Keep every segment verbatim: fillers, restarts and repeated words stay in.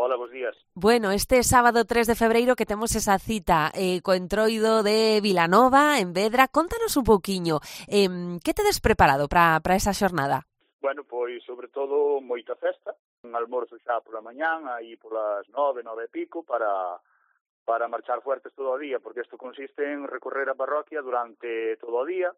Hola, bons días. Bueno, este sábado tres de febreiro que temos esa cita eh, co Entroido de Vilanova, en Vedra. Contanos un pouquiño, eh, que tedes preparado para esa xornada? Bueno, pois, sobre todo, moita festa. Un almorzo xa pola mañán, aí polas nove, nove e pico, para, para marchar fuertes todo o día, porque isto consiste en recorrer a parroquia durante todo o día.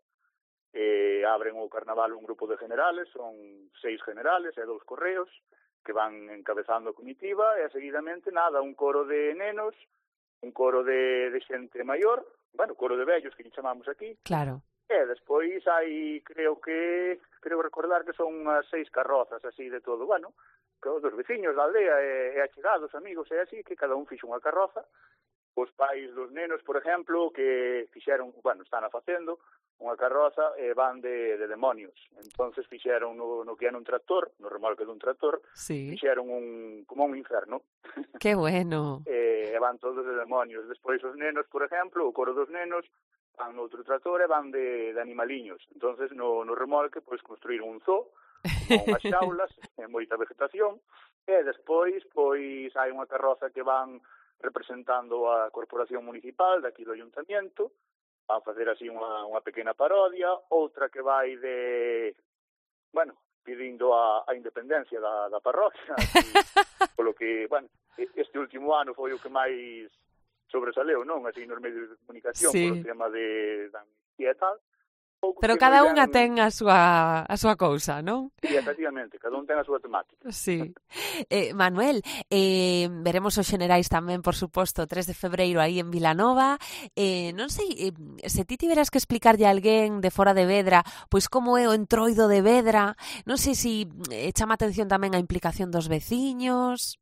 Eh, abren o carnaval un grupo de generales, son seis generales e dous correos, que van encabezando a comitiva, e seguidamente nada, un coro de nenos, un coro de, de xente maior, bueno, coro de vellos que lle chamamos aquí. Claro. E despois hai, creo que, creo recordar que son unhas seis carrozas así de todo, bueno, que dos veciños da aldea e, e achegados, amigos e así, que cada un fixo unha carroza. Os pais dos nenos, por exemplo, que fixeron, bueno, están a facendo unha carroza e van de, de demonios. Entonces fixeron no, no que era un tractor, no remolque dun tractor, sí. Fixeron un, como un inferno. Que bueno. E, e van todos de demonios. Despois os nenos, por exemplo, o coro dos nenos, van no outro tractor e van de, de animaliños. Entonces no, no remolque, pois, construíron un zoo, con unhas xaulas, e moita vegetación, e despois, pois, hai unha carroza que van representando a corporación municipal daqui do ayuntamiento, van facer así unha, unha pequena parodia, outra que vai de, bueno, pedindo a, a independencia da, da parroquia, así, polo que, bueno, este último ano foi o que máis sobresaleu, non? Así nos medios de comunicación, sí. polo tema de da amnistía e tal. Pero cada unha ten a súa a súa cousa, non? Sí, efectivamente, cada un ten a súa temática. Sí. Eh, Manuel, eh, veremos os xenerais tamén, por suposto, tres de febreiro aí en Vilanova. Eh, non sei, eh, se ti tiveras que explicarlle a alguén de fora de Vedra, pois como é o Entroido de Vedra, non sei se eh, chama atención tamén a implicación dos veciños.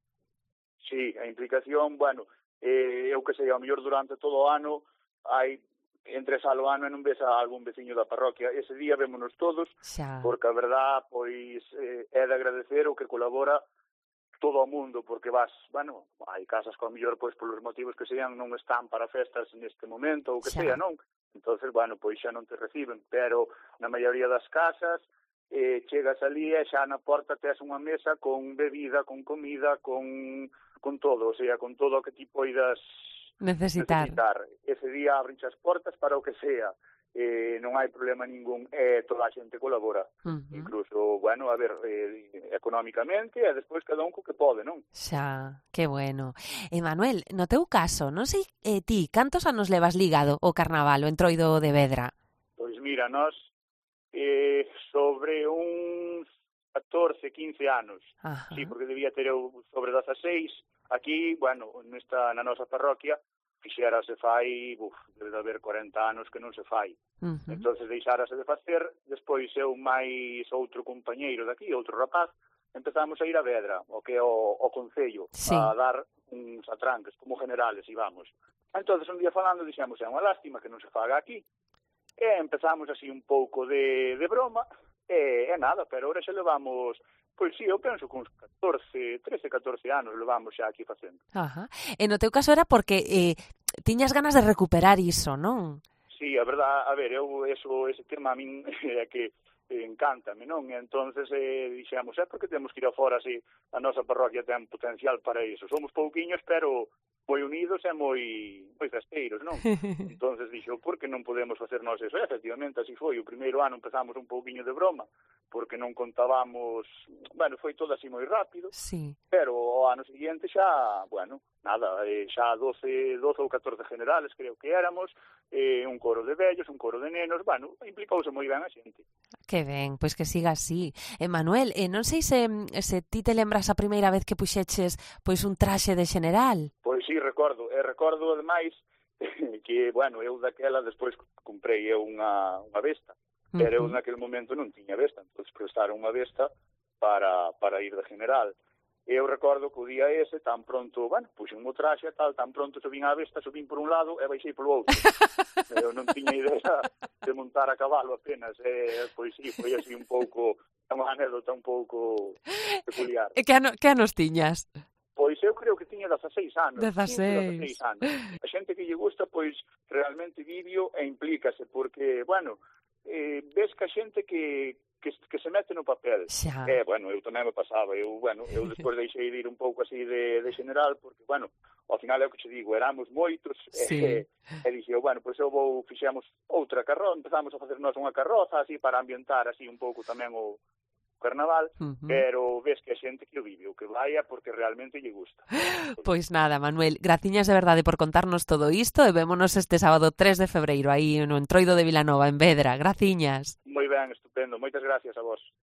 Sí, a implicación, bueno, eh, eu que sei, ao mellor durante todo o ano hai entre esa ao ano e non ves a algún veciño da parroquia. Ese día vémonos todos, xa. Porque a verdad, pois, eh, é de agradecer o que colabora todo o mundo, porque vas, bueno, hai casas que ao mellor, pois, polos motivos que sean, non están para festas neste momento, ou que xa. sea, non? Entonces, bueno, pois xa non te reciben, pero na maioría das casas eh, chegas ali e xa na porta tes unha mesa con bebida, con comida, con, con todo, o sea, con todo o que ti poidas necesitar. necesitar. Ese día abren as portas para o que sea, eh, non hai problema ningún, e eh, toda a xente colabora, uh -huh. incluso, bueno, a ver, eh, económicamente, e despois cada un co que pode, non? Xa, que bueno. E Manuel, no teu caso, non sei eh, ti, cantos anos levas ligado o carnaval, o Entroido de Vedra? Pois mira, nós eh, sobre uns catorce, quince anos, Ajá. sí, porque debía ter eu sobre dezaseis. Aquí, bueno, nesta, na nosa parroquia, fixera se fai, buf, debe de haber corenta anos que non se fai. Uh -huh. Entonces deixárase de facer, despois eu máis outro compañeiro daqui, outro rapaz, empezamos a ir a Vedra, o que é o, o Concello, sí. a dar uns atranques como generales, íbamos. Entonces un día falando dixemos, é unha lástima que non se faga aquí, e empezamos así un pouco de, de broma, e, e nada, pero ahora xa levamos... Pois sí, eu penso que uns catorce, trece, catorce anos levamos xa aquí facendo. Ajá. E no teu caso era porque eh, tiñas ganas de recuperar iso, non? Sí, a verdad, a ver, eu eso, ese tema a min é que eh, encántame, non? E entonces eh, dixemos, é porque temos que ir afora se a nosa parroquia ten potencial para iso. Somos pouquiños, pero moi unidos e moi moi festeiros, non? Entonces dixo, por que non podemos facer nós eso? E, efectivamente, así foi. O primeiro ano empezamos un pouquiño de broma, porque non contábamos, bueno, foi todo así moi rápido, sí. pero o ano seguinte xa, bueno, nada, eh, xa doce, doce ou catorce generales, creo que éramos, eh, un coro de vellos, un coro de nenos, bueno, implicouse moi ben a xente. Que ben, pois que siga así. E Manuel, eh, non sei se, se ti te lembras a primeira vez que puxeches pois un traxe de general. Pois sí, recordo, e recordo ademais que, bueno, eu daquela despois comprei eu unha, unha Vesta. Pero eu naquele momento non tiña Vesta, entón prestaron unha Vesta para, para ir de general. E eu recordo que o día ese, tan pronto, bueno, puxen o traxe e tal, tan pronto subín a Vesta, subín por un lado e baixei polo outro. Eu non tiña idea de montar a cabalo apenas, e pois sí, foi así un pouco, unha anécdota un pouco peculiar. E que, ano, que anos tiñas? Pois eu creo que tiña dezaseis anos. dezaseis anos. A xente que lle gusta, pois, realmente vivio e implícase, porque, bueno, eh, ves que a xente que, que, que se mete no papel. Xa. E, bueno, eu tamén me pasaba, eu, bueno, eu despois deixei de ir un pouco así de, de general, porque, bueno, ao final é o que te digo, éramos moitos, sí. e, e dixo, bueno, pois eu vou, fixemos outra carroza, empezamos a facer nós unha carroza, así, para ambientar así un pouco tamén o carnaval, uh-huh. pero ves que a xente que o vive, o que vaya, porque realmente lle gusta. Pois nada, Manuel, graciñas de verdade por contarnos todo isto e vémonos este sábado tres de febreiro aí no Entroido de Vilanova, en Vedra. Graciñas. Moi ben, estupendo. Moitas gracias a vos.